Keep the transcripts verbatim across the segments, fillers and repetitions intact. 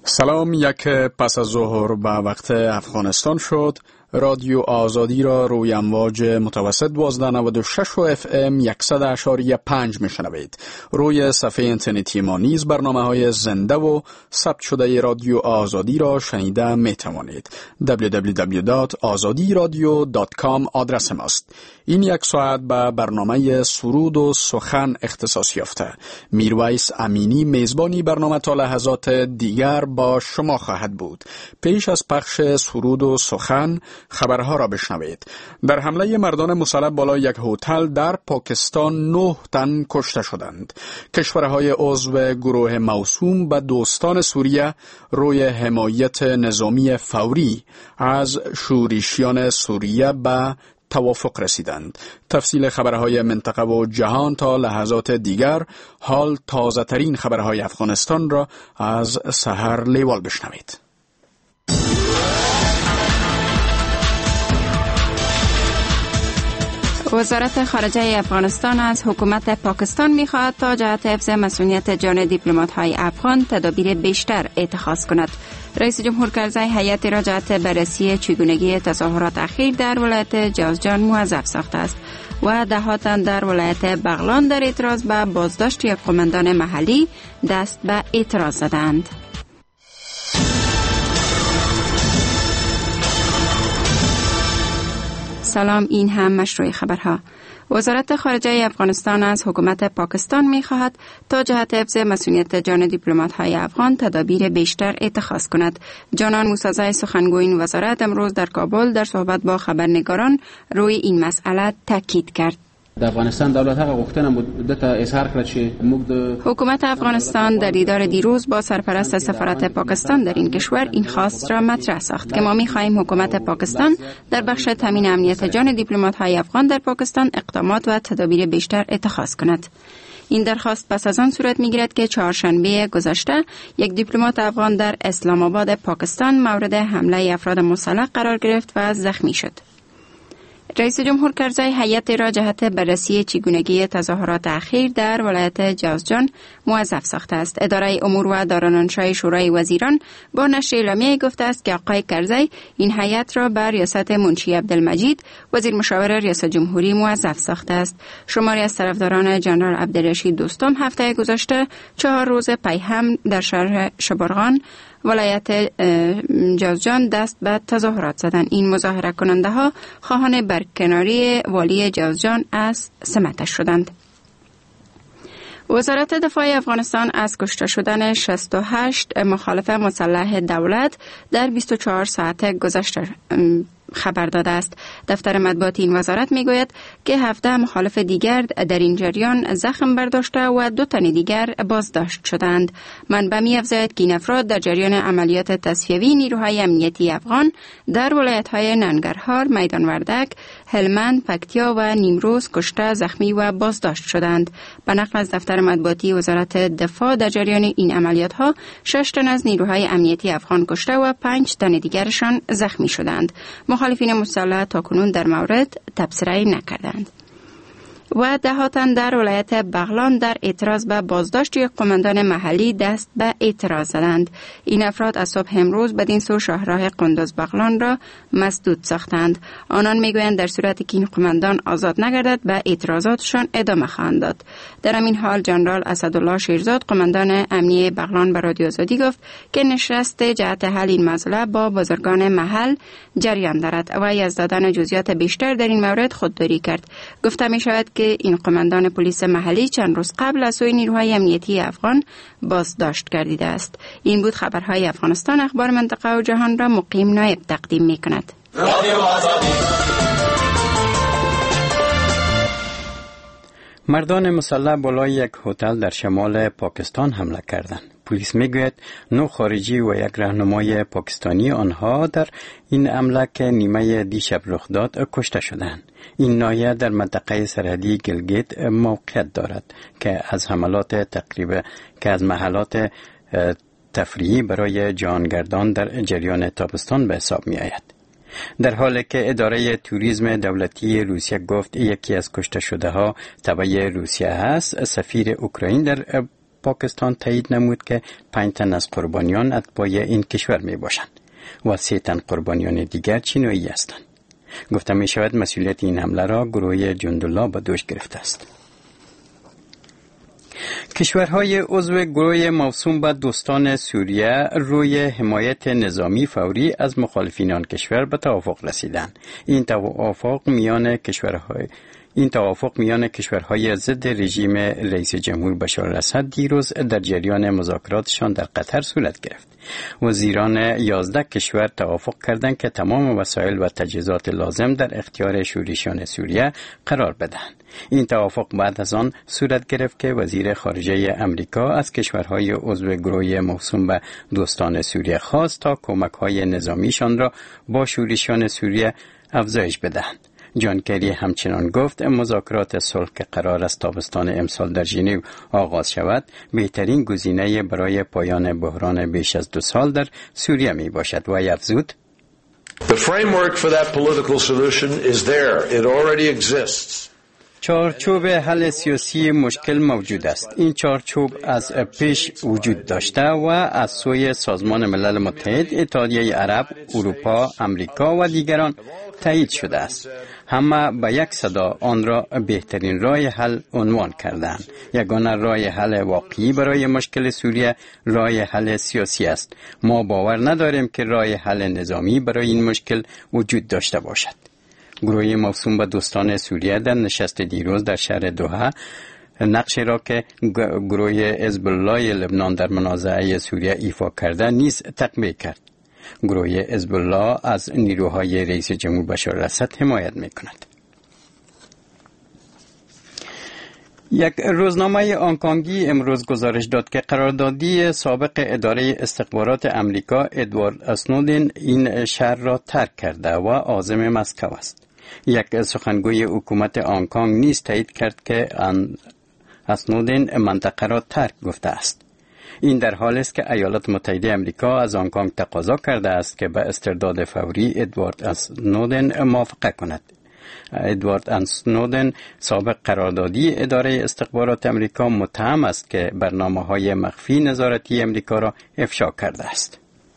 سلام. یک پس از ظهر به وقت افغانستان شد. رادیو آزادی را روی امواج متوسط دوازده نود و شش و اف ام صد اشاری پنج میشنوید. روی صفحه اینترنتی ما نیز برنامه های زنده و ثبت شده رادیو آزادی را شنیده می توانید. دبلیو دبلیو دبلیو دات آزادی رادیو دات کام آدرس ماست. این یک ساعت به برنامه سرود و سخن اختصاص یافته. میرویس امینی میزبانی برنامه تا لحظات دیگر با شما خواهد بود. پیش از پخش سرود و سخن خبرها را بشنوید. در حمله مردان مسلح بالای یک هتل در پاکستان نه تن کشته شدند. کشورهای عضو گروه موسوم به دوستان سوریه روی حمایت نظامی فوری از شورشیان سوریه به توافق رسیدند. تفصیل خبرهای منطقه و جهان تا لحظات دیگر. حال تازه ترین خبرهای افغانستان را از سحر لیوال بشنوید. وزارت خارجه افغانستان از حکومت پاکستان می‌خواهد تا جهت حفظ مسئولیت جان دیپلمات‌های افغان تدابیر بیشتر اتخاذ کند. رئیس جمهور کرزی هیئتی را جهت بررسی چگونگی تظاهرات اخیر در ولایت جوزجان موظف ساخته است و ده تن در ولایت بغلان در اعتراض به بازداشت یک قماندان محلی دست به اعتراض زدند. سلام، این هم مشروع خبرها. وزارت خارجه افغانستان از حکومت پاکستان می خواهد تا جهت حفظ مسئولیت جان دیپلمات‌های افغان تدابیر بیشتر اتخاذ کند. جانان موسازی سخنگوی این وزارت امروز در کابل در صحبت با خبرنگاران روی این مسئله تاکید کرد. د افغانستان دولت هغه غوښتنه مدته اظهار کړه چې موږ د حکومت افغانستان در دیدار دیروز با سرپرست سفارت پاکستان در این کشور این خواست را مطرح ساخت که ما می‌خواهیم حکومت پاکستان در بخش تامین امنیت جان دیپلمات‌های افغان در پاکستان اقدامات و تدابیر بیشتر اتخاذ کند. این درخواست پس از آن صورت می‌گیرد که چهارشنبه گذشته یک دیپلمات افغان در اسلام آباد پاکستان مورد حمله افراد مسلح قرار گرفت و زخمی شد. رئیس جمهور کرزی هیئت را جهت بررسی چگونگی تظاهرات اخیر در ولایت جوزجان موظف ساخته است. اداره امور و دارالانشای شورای وزیران با نشر اعلامیه گفته است که آقای کرزی این هیئت را بر ریاست منشی عبدالمجید وزیر مشاور ریاست جمهوری موظف ساخته است. شماری از طرفداران جنرال عبدالرشید دوستم هفته گذشته چهار روز پی هم در شهر شبرغان ولایت جوزجان دست به تظاهرات زدند. این مظاهره کننده ها خواهان برکناری والی جوزجان از سمتش شدند. وزارت دفاع افغانستان از کشته شدن شصت و هشت مخالف مسلح دولت در بیست و چهار ساعت گذشته خبر داده است. دفتر مطبوعاتی این وزارت میگوید که هفده مخالف دیگر در این جریان زخم برداشته و دو تن دیگر بازداشت شدند. منبع می‌افزاید که این افراد در جریان عملیات تصفیوی نیروهای امنیتی افغان در ولایت‌های ننگرهار، میدان وردک، هلمند، پکتیا و نیمروز کشته، زخمی و بازداشت شدند. به نقل از دفتر مطبوعاتی وزارت دفاع در جریان این عملیات‌ها شش تن از نیروهای امنیتی افغان کشته و پنج تن دیگرشان زخمی شدند. مخالفین مسلح تاکنون در مورد تبصره نکردند. و ده تن در ولایت بغلان در اعتراض به بازداشت یک قماندان محلی دست به اعتراض زدند. این افراد از صبح امروز بدین سو شاهراه قندوز بغلان را مسدود ساختند. آنان میگویند در صورتی که این قماندان آزاد نگردد به اعتراضاتشان ادامه خواهند داد. در همین حال جنرال اسدالله شیرزاد قماندان امنیه بغلان به رادیو آزادی گفت که نشست جهت حل این مسئله با بزرگان محل جریان دارد و از دادن جزئیات بیشتر در این مورد خودداری کرد. گفته می شود که این قماندان پلیس محلی چند روز قبل از سوی نیروهای امنیتی افغان بازداشت گردیده است. این بود خبرهای افغانستان. اخبار منطقه و جهان را مقیم نایب تقدیم می کند. مردان مسلح بالای یک هتل در شمال پاکستان حمله کردند. پلیس میگوید نو خارجی و یک راهنمای پاکستانی آنها در این حمله که نیمه دیشب رخ داد کشته شدند. این ناحیه در منطقه سرحدی گلگیت موقعیت دارد که از حملات تقریبا که از محلات تفریحی برای جهانگردان در جریان تابستان به حساب می آید. در حالی که اداره توریسم دولتی روسیه گفت یکی از کشته شده ها تبع روسیه هست، سفیر اوکراین در پاکستان تایید نمود که پنج تن از قربانیان اتباع این کشور می باشند و سه تن قربانیان دیگر چینایی هستند. گفته می شود مسئولیت این حمله را گروه جندالله به دوش گرفته است. کشورهای عضو گروه موسوم به دوستان سوریه روی حمایت نظامی فوری از مخالفین آن کشور به توافق رسیدند. این توافق میان کشورهای این توافق میان کشورهای ضد رژیم رئیس جمهور بشار الاسد دیروز در جریان مذاکراتشان در قطر صورت گرفت. وزیران یازده کشور توافق کردند که تمام وسایل و تجهیزات لازم در اختیار شورشیان سوریه قرار بدهند. این توافق بعد از آن صورت گرفت که وزیر خارجه امریکا از کشورهای عضو گروه موسوم به دوستان سوریه خواست تا کمک‌های نظامیشان را با شورشیان سوریه افزایش بدهند. جان کری همچنان گفت مذاکرات صلح که قرار است تابستان امسال در ژنو آغاز شود بهترین گزینه برای پایان بحران بیش از دو سال در سوریه می باشد و افزود The framework for that political solution is there. It already exists. چارچوب حل سیاسی مشکل موجود است. این چارچوب از پیش وجود داشته و از سوی سازمان ملل متحد، اتحادیه عرب، اروپا، امریکا و دیگران تایید شده است. همه به یک صدا آن را بهترین راه حل عنوان کردند. یگانه راه حل واقعی برای مشکل سوریه راه حل سیاسی است. ما باور نداریم که راه حل نظامی برای این مشکل وجود داشته باشد. گروه موسوم به دوستان سوریه در نشست دیروز در شهر دوحه نقش را که گروه حزب الله لبنان در منازعه سوریه ایفا کرده نیز تقویه کرد. گروه حزب الله از نیروهای رئیس جمهور بشار الاسد حمایت می‌کند. یک روزنامه آنکانگی امروز گزارش داد که قراردادی سابق اداره استخبارات امریکا ادوارد اسنودن این شهر را ترک کرده و عازم مسکو است. یک سخنگوی حکومت آنکانگ نیز تایید کرد که اسنودن منطقه را ترک گفته است. این در حالی است که ایالات متحده آمریکا از هنگ‌کنگ تقاضا کرده است که به استرداد فوری ادوارد اسنودن موافقت کند. ادوارد اسنودن سابق قراردادی اداره استخبارات آمریکا متهم است که برنامه‌های مخفی نظارتی آمریکا را افشا کرده است.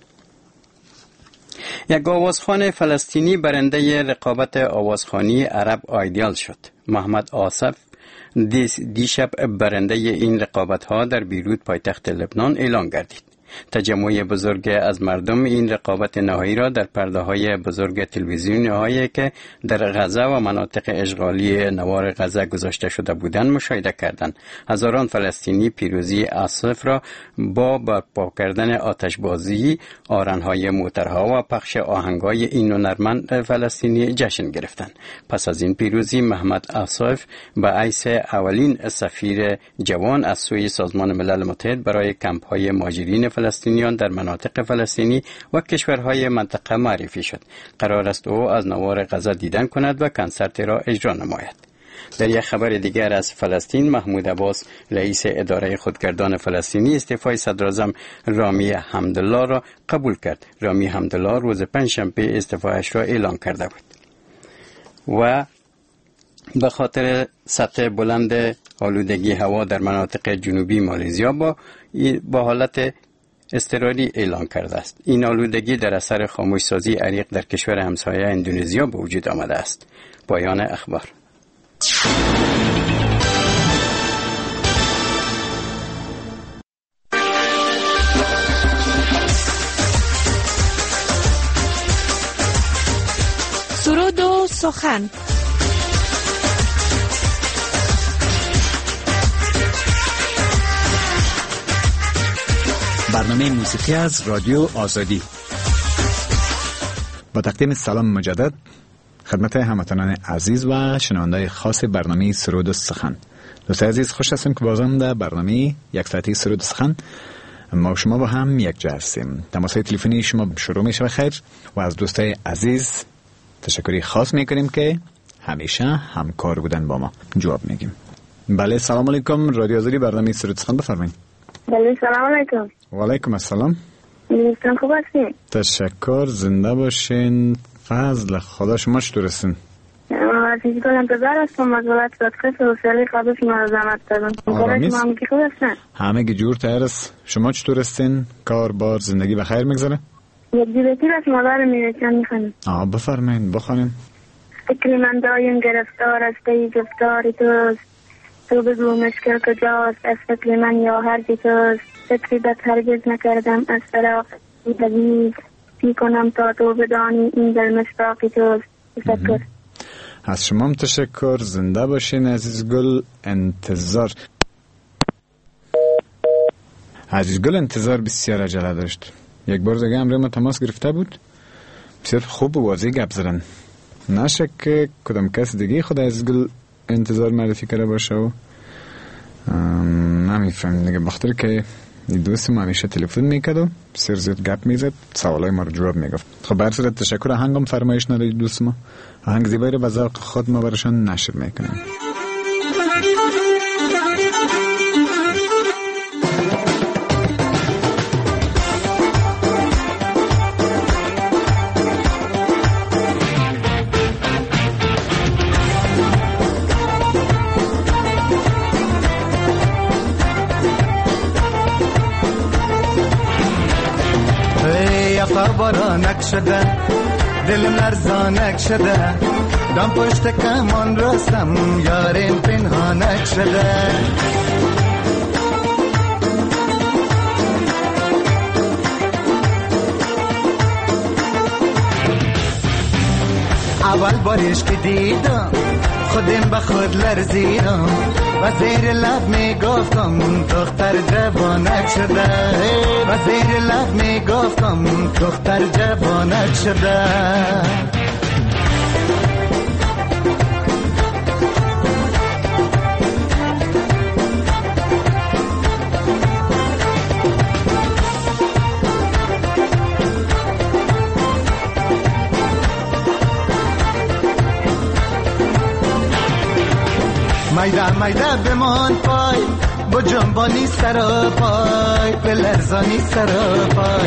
یک آوازخوان فلسطینی برنده رقابت آوازخوانی عرب آیدیال شد. محمد آصف دیشب برنده این رقابت ها در بیروت پایتخت لبنان اعلان گردید. تجمع بزرگ از مردم این رقابت نهایی را در پرده های بزرگ تلویزیونی هایی که در غزه و مناطق اشغالی نوار غزه گذاشته شده بودند مشاهده کردند. هزاران فلسطینی پیروزی آصف را با برپا کردن آتشبازی، آرنهای موترها و پخش آهنگای این هنرمند فلسطینی جشن گرفتند. پس از این پیروزی محمد آصف به حیث اولین سفیر جوان از سوی سازمان ملل متحد برای کمپ های مهاجرین فلسطینیان در مناطق فلسطینی و کشورهای منطقه معرفی شد. قرار است او از نوار غزه دیدن کند و کنسرت را اجرا نماید. در یک خبر دیگر از فلسطین، محمود عباس رئیس اداره خودگردان فلسطینی استعفای صدراعظم رامی حمدالله را قبول کرد. رامی حمدالله روز پنجشنبه استعفایش را اعلان کرده بود و به خاطر سطح بلند آلودگی هوا در مناطق جنوبی مالزیا با با حالت اضطراری اعلان کرده است. این آلودگی در اثر خاموشسازی عریق در کشور همسایه اندونزیا به وجود آمده است. پایان اخبار. سرود و سخن. برنامه موسیقی از رادیو آزادی. با تقدیم سلام مجدد خدمت هموطنان عزیز و شنوندای خاص برنامه سرود و سخن. دوستان عزیز، خوش هستیم که بازم در برنامه یک ساعتی سرود و سخن ما و شما با هم یک جا هستیم. تماس‌های تلفنی شما شروع میشه بخیر و از دوستای عزیز تشکری خاص میکنیم که همیشه همکار بودن با ما. جواب میگیم. بله، سلام علیکم. رادیو آزادی، برنامه سرود و سخن، بفرمایید. بله، سلام علیکم. و علیکم السلام. نیستم، خوب هستین؟ تشکر، زنده باشین. فضل خدا، شما چطور هستین؟ ما فیزیکال انتظار هستم از ولایت بادغیس و سالی قبل شما را زحمت دادم. آرامیز؟ همه که خوب هستن؟ همه که جور تر است. شما چطور هستین؟ کار بار زندگی بخیر میگذره؟ یک دیبتی از مادر میرچن میخوانیم. آه بفرمایین بخوانیم. فکری من دایم گرفتار از پی گفتاری توست، تو بگو مشکل کجاست از فکر من یا هرچی توست. فکری بد هرگز نکردم از فراق عزیز، پی کنم تا تو بدانی این دل مشتاقی توست. تشکر. از شما هم تشکر. زنده باشین عزیز گل. انتظار عزیز گل انتظار بسیار عجله داشت. یک بار دیگه امروز ما تماس گرفته بود، بسیار خوب و واضح گپ زدن. نشه که کدام کس دیگه خود عزیز گل انتظار معرفی کرده باشه و نمیفهم دیگه، بخاطر که دوست ما همیشه تلفن میکرد و بسیار زیاد گپ میزد، سوالای ما رو جواب میگفت. خب بر صورت تشکر. آهنگم فرمایش نداری دوست ما؟ آهنگ زیبایی رو به ذوق خود ما براشان نشر میکنیم. بارانک شده دلم لرزانک شده، دم پشت کمان راستم یارم پنهانک شده. اول بارش که دیدم خودم به خود لرزیدم و زیر لب می گفتم دختر جوانک شده، و زیر لب می گفتم دختر جوانک شده. مایده مایده بمان پای با جنبانی سر پای، به لرزانی سر پای.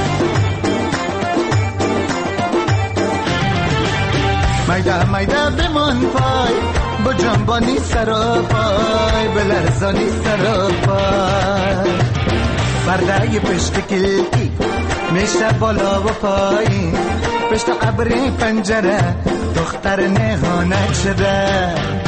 مایده مایده بمان پای با جنبانی سر پای، به لرزانی سر پای. برده پشت کلکی میشه بالا و پایین، پشت ابری پنجره دختر نهانک شده.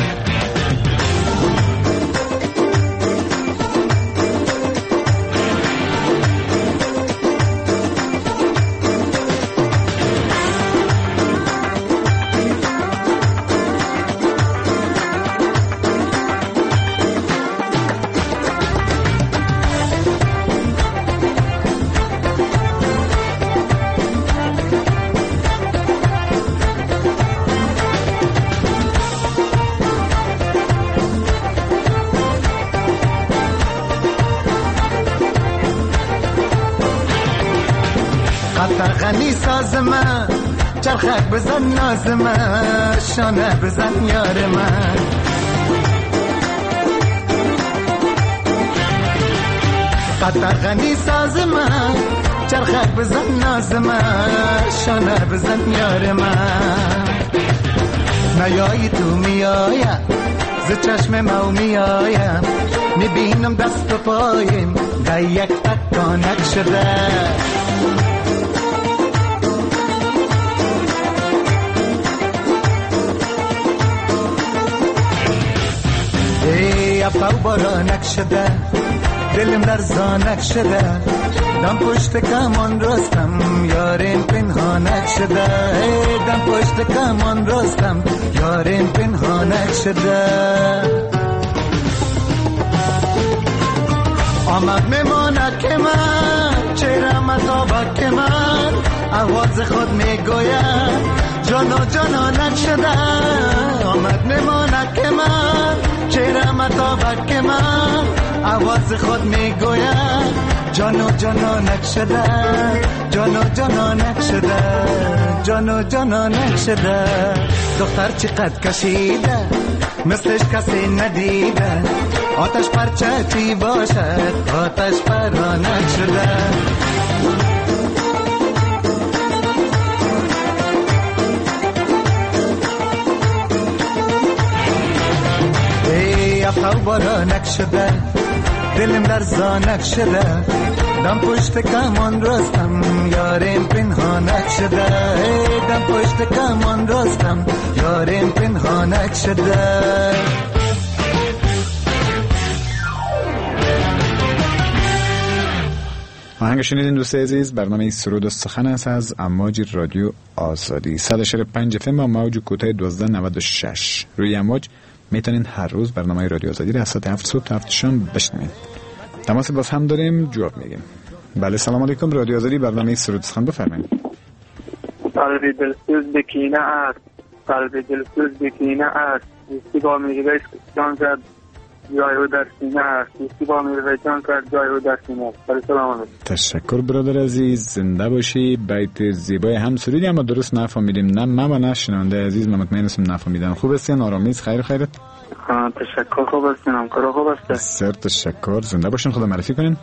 غنی ساز من چرخک بزن ناز من، شانه بزن یار من. قطر غنی ساز من چرخک بزن ناز من، شانه بزن یار من. نیایی تو میایم ز چشم مو میایم، میبینم دست و پایم در یک تکانک شده. افاو بارانک شده دلم لرزانک شده، دم پشت کمان راستم یارم پنهانک شده. دم پشت کمان راستم یارم پنهانک شده. آمد میماند که من چهره مطابق که من، آواز خود میگوید جان و جانانک شده. آمد میماند که من چهره مطابق که من، آواز خود میگوید جان و جانانک شده، جان و جانانک شده، جان و جانانک شده. دختر چقدر کشیده مثلش کسی ندیده، آتش پرچه چی باشد آتش پرانک شده. بارانک شده دلم لرزانک شده دم پشت کمان راستم یارم پنهانک شده دم پشت کمان راستم یارم پنهانک شده. آهنگ شنیدین دوست عزیز، برنامه سرود و سخن است از امواج رادیو آزادی صد و چهل و پنج اف ام با موج کوتاه دوازده نود و شش. روی امواج میتونین هر روز برنامه رادیو آزادی را از ساعت هفت صبح تا هفت شام بشنوید. تماس باز هم داریم، جواب میگیم. بله سلام علیکم، رادیو آزادی برنامه سرود و سخن بفرمایید. قلبی دلسوز بکینه است، قلبی دلسوز بکینه است، دوستی با میوه جان کرد جای او در سینه است، دوستی با میوه جان کرد جای او در سینه است. بله سلام علیکم. تشکر برادر عزیز، زنده باشی. بیت زیبای هم سرودی اما درست نفهمیدیم، نه من و نه شنونده عزیز، من مطمئن هستم نفهمیدم. خوب هستین؟ آرامیز خیر خیرت؟ ها تشکر، خوب هستین، همکارا خوب هست؟ بسیار تشکر، زنده باشین. خدا معرفی کنین.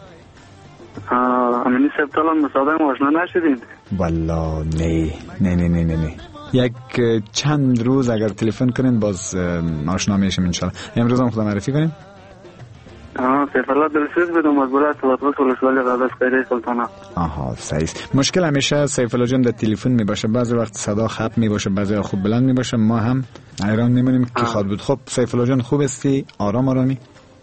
امینی سبتالان مصادم آشنا نشدین؟ والا نه نه نه نه نه یک چند روز اگر تلفن کنین باز آشنا میشیم انشالله. امروز هم خدا معرفی کنین. آها سیف الله دلسوز بدم از بلد سلطنت ولسوالی غزش خیره سلطانه. آها صحیح. مشکل همیشه سیف الله جان در تلفن می باشه، بعضی وقت صدا خط می باشه، بعضی وقت خوب بلند می باشه، ما هم حیران میمونیم که خواد بود. خب سیف الله جان خوب هستی؟ آرام آرامی؟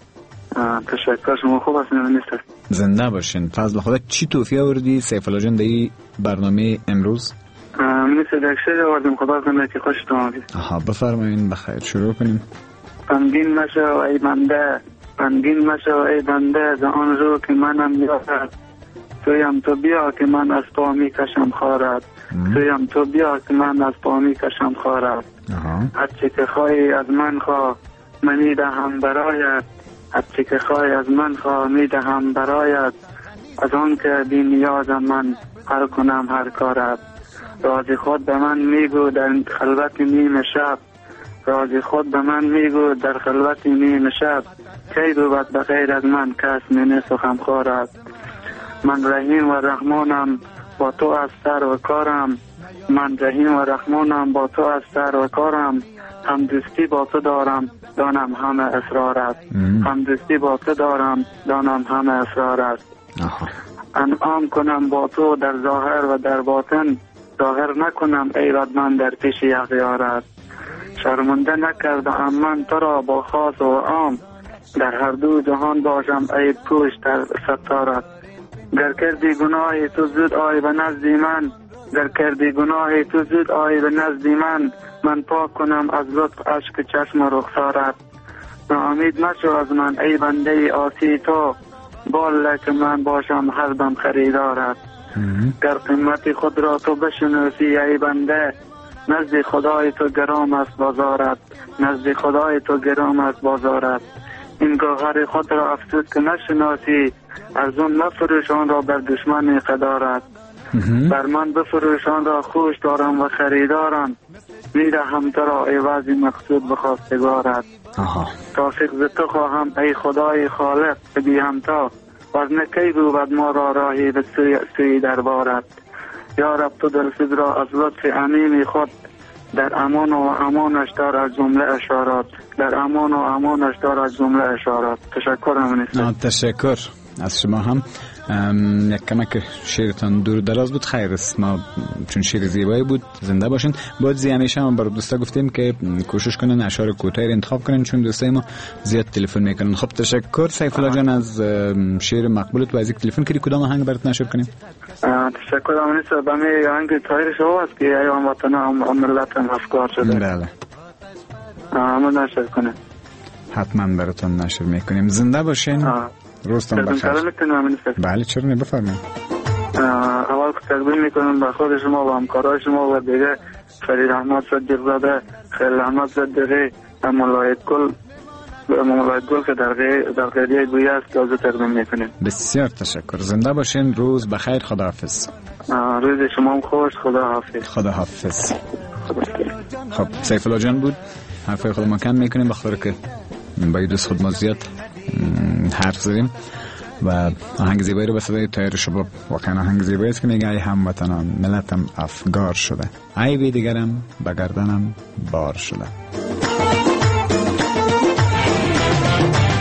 تشکر، شما خوب هستین؟ نیست زنده باشین. فضل خدا چی توفیه آوردی سیف الله جان در این برنامه امروز؟ من سدکشی آوردیم، خدا کنه که خوشتون آمدید. آها بفرمایین، بخیر شروع کنیم. غمگین مشو ای بنده، غمگین مشو ای بنده، ز آن رو که منم یارد، تویم تو بیا که من از پا می کشم خارد، تویم تو بیا که من از پا می کشم خارد. هرچی که خواهی از من خواه من میدهم برایت، هرچی که خواهی از من خواه میدهم برایت، از آن که بی نیازم من هر کنم هر کارت. رازی خود به من میگو در خلوت نیم شب، رازی خود به من میگو در خلوت نیم شب، کی بود بغیر از من کس می سخن خورد. من رحیم و رحمانم با تو از سر و کارم، من رحیم و رحمانم با تو از سر و کارم، هم دوستی با تو دارم دانم همه اسرارت، هم دوستی با تو دارم دانم همه اسرارت. انعام کنم با تو در ظاهر و در باطن، ظاهر نکنم ایراد من در پیش اغیارت. شرمنده نکردم من تو را با خاص و عام، در هر دو جهان باشم عیب پوش در ستارت. گر کردی گناه تو زود آی به نزدی من، گر کردی گناه تو زود آی به نزدی من، من پاک کنم از لطف اشک چشم رخسارت. ناامید مشو از من ای بنده آسی تو، بالا که من باشم هر دم خریدارت. گر قیمت خود را تو بشناسی ای بنده، نزد خدای تو گرام است بازارت، نزد خدای تو گرام است بازارت. این گوهر خود را افسوس که نشناسی، ارزون مفروشان را بر دشمن قدارت. بر من بفروشان را خوش دارم و خریدارم، میدهم تو را عوض مقصود بخواستگارت. توفیق ز تو خواهم ای خدای خالق بی همتا، ورنه کی بود ما را راهی به سوی, سوی دربارت. یا رب تو دلسوز را از لطف عمیم خود، در امان و امانش دار از جمله اشارات، در امان و امانش دار از جمله اشارات. تشکر امینیست. تشکر از شما هم. یک کمک شیرتان دور دراز بود، خیر است، ما چون شیر زیبایی بود. زنده باشین. باید زی همیشه هم برای دوستا گفتیم که کوشش کنن اشعار کوتاه را انتخاب کنن، چون دوستای ما زیاد تلفن میکنن. خب تشکر سیف الله جان از شیر مقبولت و از یک تلفن کردی. کدام آهنگ برات نشر کنیم؟ تشکر امینیست. بمی آهنگ طاهر شما است که ایوان وطن هم ملت هم افکار شده. بله همه نشر کنیم. حتما براتون نشر میکنیم. زنده باشین. روزتان بخیر. بله چرا نه، بفرمایید. اول که تقدیم میکنم به خود شما و همکارای شما و دیگه فرید احمد صدیق زاده، خلیل احمد صدیقی، مولایت گل مولایت گل که در در قضیه گویی است که از تقدیم میکنیم. بسیار تشکر. زنده باشین. روز بخیر. خداحافظ. روز شما هم خوش. خداحافظ. خداحافظ. خب سیف الله جان بود. حرفای خود ما کم میکنیم بخاطر که با دوست خود ما زیاد حرف زدیم و آهنگ زیبایی رو به صدای طاهر شباب، واقعا آهنگ زیبایی است که میگه ای هموطنان ملتم افگار شده، عیبی دیگرم به گردنم بار شده.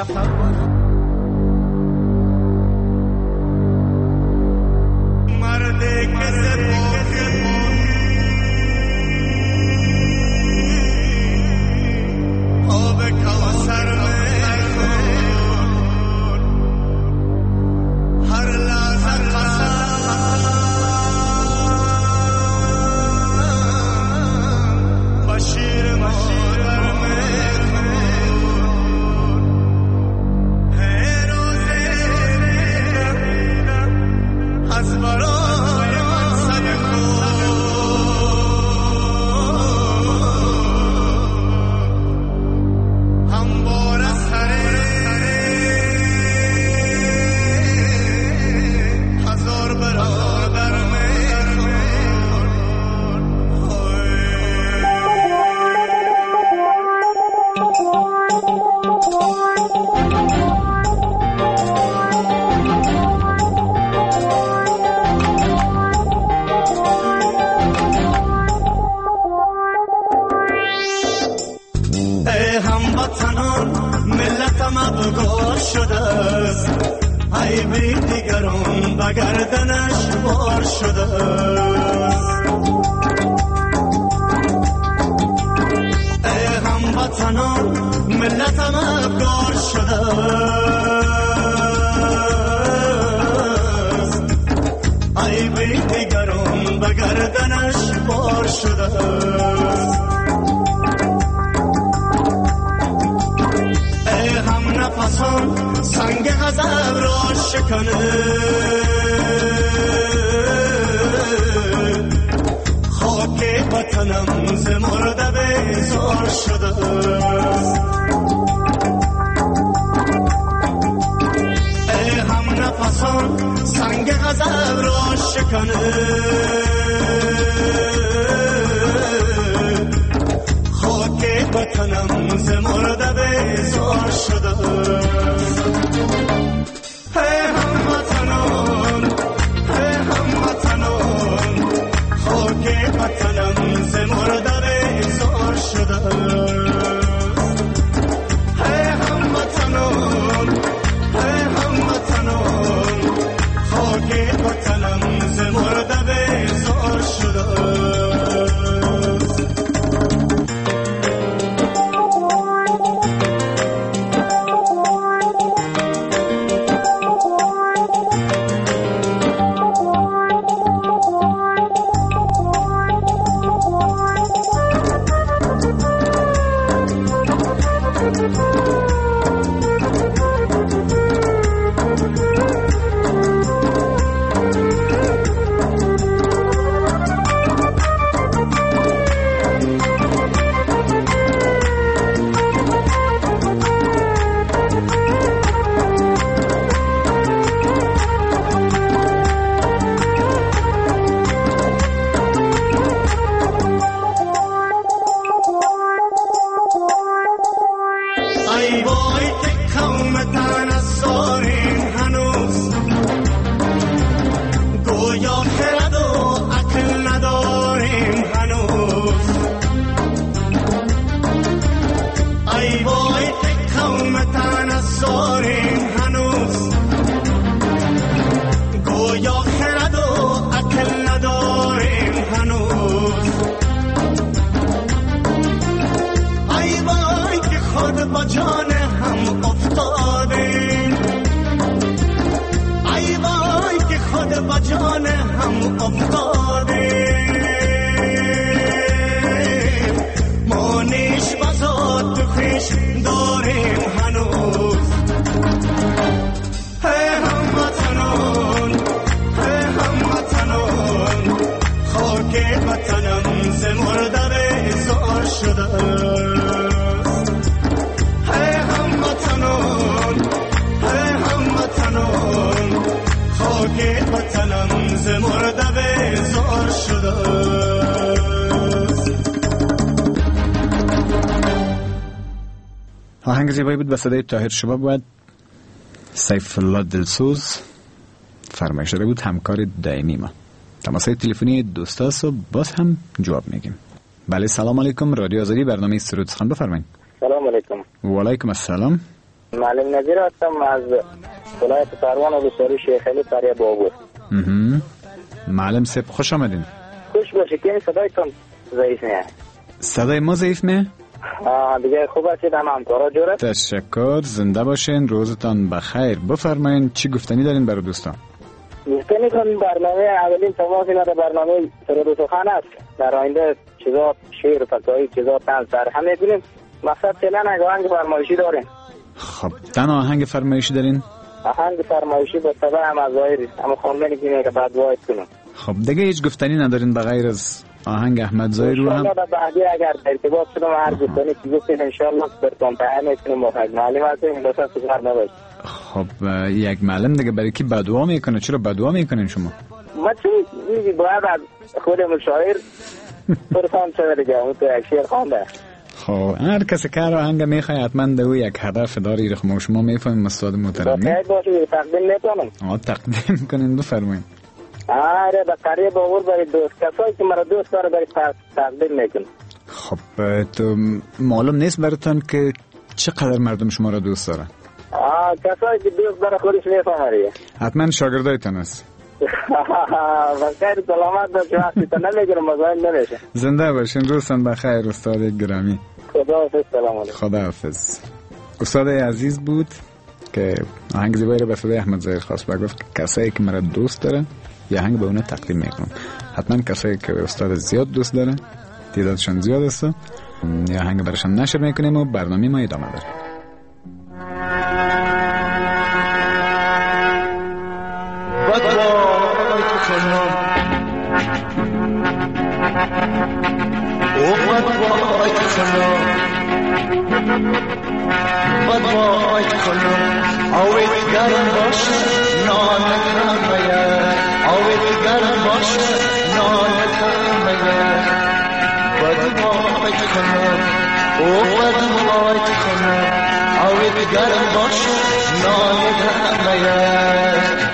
آهنگ زیبایی بود و صدای طاهر شباب بود. سیف الله دلسوز فرمایش داده بود همکار دائمی ما. تماس‌های تلفنی دوستاست و باز هم جواب میگیم. بله سلام علیکم، رادیو آزادی، برنامه سرود سخن، بفرمایید. سلام علیکم. و علیکم السلام. معلم نظیر هستم از ولایت پروان ولسوالی شیخ علی قریه بابور. معلم سپ خوش آمدین. خوش باشه که صدایتون ضعیف میاد. صدای ما ضعیف میاد؟ آه دیگه خوب هستید هم همکارا جوره. تشکر، زنده باشین، روزتان بخیر. بفرمایین چی گفتنی دارین برای دوستان؟ گفتنی کنیم برنامه اولین تماسی در برنامه سرود و سخن است. در آینده چیزا شعر و فکایی چیزا تن سر همه کنیم. مقصد فعلا آهنگ فرمایشی داریم. خب تن آهنگ فرمایشی دارین؟ آهنگ فرمایشی با سبب هم از ظاهری اما خواندنی کنیم که بعد واید کنم. خب دیگه هیچ گفتنی ندارین بغیر از آهنگ احمد ظاهری رو هم؟ انشاءالله بعدی اگر ارتباط شدم هر گفتنی که گفتین انشاءالله برتون تعیین کنیم موفق معلم هستیم این دوستا سکر نباشید. خب یک معلم دیگه برای کی بدعا میکنه؟ چرا بدعا میکنین شما؟ ما چی میگی باید از خود مشاعر پرسان شده دیگه اون تو یک شعر خوانده. خب هر کسی که آهنگ میخواد حتما دو یک هدف داری رخ شما میفهمیم استاد محترم. بخیر باشید تقدیم میکنم. آ تقدیم کنین بفرمایید. آره با قریه باور برای دوست کسایی که مرا دوست داره برای تقدیم میکنم. خب تو معلوم نیست براتون که چقدر مردم شما را دوست دارن؟ آه کسایی که دوست داره خودش میفهمه. حتما شاگردایتون است. بخیر سلامت باشه وقتی تا نمیگیرم مزاحم نمیشه. زنده باشین روزتان بخیر استاد گرامی. خداحافظ سلام علیکم. خداحافظ. استاد عزیز بود که آهنگ زیبایی رو به صدای احمد ظاهری خواست و گفت کسایی که مرا دوست دارن یه آهنگ به اونها تقدیم میکنم. حتما کسایی که استاد زیاد دوست دارن تعدادشون زیاد است یه آهنگ براشون نشر میکنیم و برنامه ما ادامه داره. بد باید کنم آوید گرم باشه نانکم باید آوید گرم باشه نانکم باید بد باید کنم او بد باید کنم آوید گرم باشه نانکم باید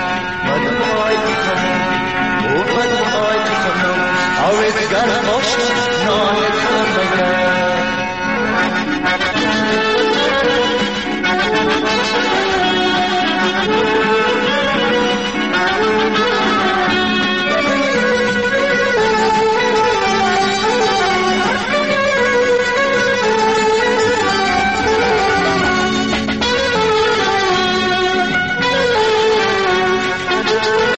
Always got a motion.